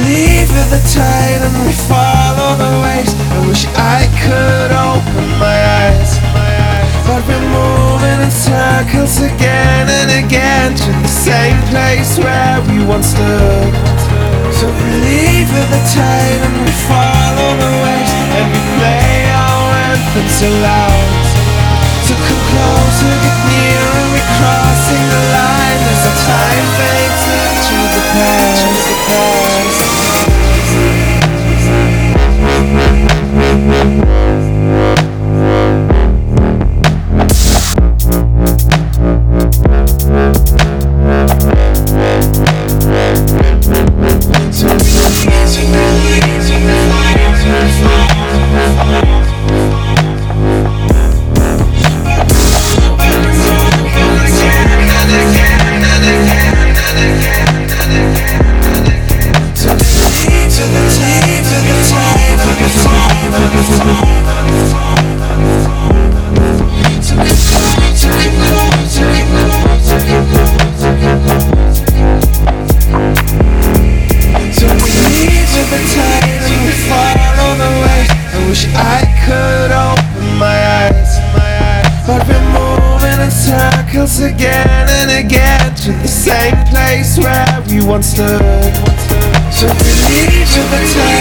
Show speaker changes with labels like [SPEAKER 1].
[SPEAKER 1] believe in the tide and we follow the waves. I wish I could open my eyes, but we're moving in circles again and again to the same place where we once stood. So believe in the tide and we follow the waves, and we play our anthem so loud. So come closer, get nearer, we're crossing the line as our time fades into the past. I could open my eyes, but we're moving in circles again and again to the same place where we once stood. So believe in the time.